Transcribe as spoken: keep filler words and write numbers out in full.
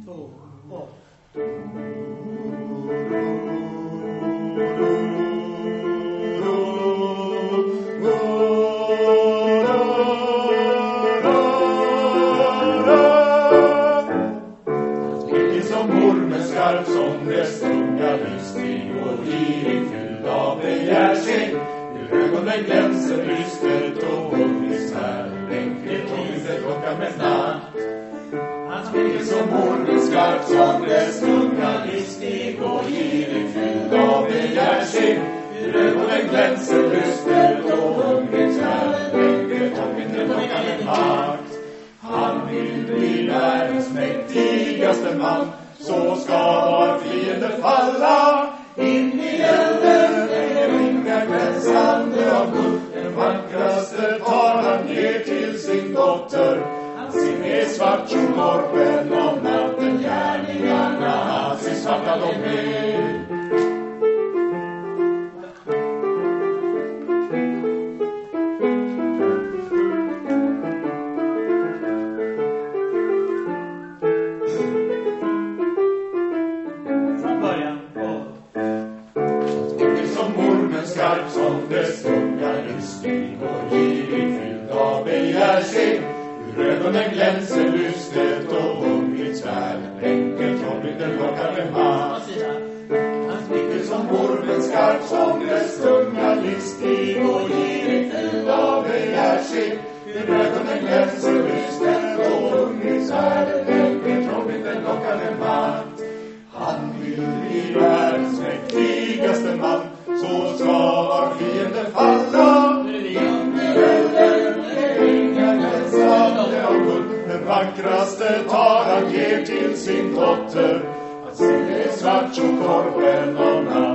två, och. Som dess unga livsstig och girig fylld av begärsing. Hur ögonen glänser lystert och hungrig svärd. Enkelt och inte klockan med natt. Hans blick är som ormen skarp som dess unga livsstig och girig fylld av begärsing. Hur ögonen glänser lystert och hungrig svärd. Enkelt och inte klockan med natt. Han vill bli världens mäktigaste man. Så ska var fiende falla in i elden, en ringa glänsande av guld. Den vackraste tar han ger till sin dotter. Han sin är svart tjomorpen om natten, gärningarna hans är svarta de är. Skarp som dess unga livsstig och girig fylld av begärsing. Hur ögonen glänser lystet och hungrigt svärd. Enkelt och inte lockar med mat. Hans blick är som ormen skarp som dess unga livsstig och girig fylld av begärsing. Hur ögonen glänser lystet och hungrigt svärd. Enkelt och inte lockar med mat. Han vill bli världens mäktigaste man. Så ska var fiende falla in i elden, inga glänsande av guld. Den vackraste tar han ger till sin dotter. Att se det svart och korpen om natten.